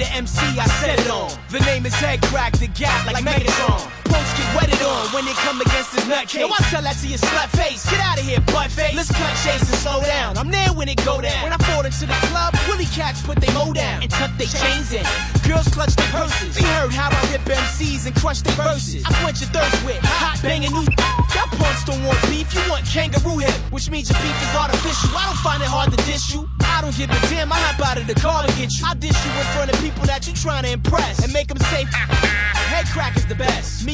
the MC I set it on. The name is Head Crack, the gap like Megatron. Punks get wetted on when they come against his nutcase. Yo, I tell that to your slut face. Get out of here, butt face. Let's cut chase and slow down. I'm there when it go down. When I fall into the club, Willie cats put they mo down and tuck their chains in. Girls clutch their purses. You heard how I rip MCs and crush their verses. I quench your thirst with hot banging new. Y'all punks don't want beef, you want kangaroo hip, which means your beef is artificial. I don't find it hard to diss you. I don't give a damn, I hop out of the car to get you. I diss you in front of people that you trying to impress and make them say, Head Crack is the best. Me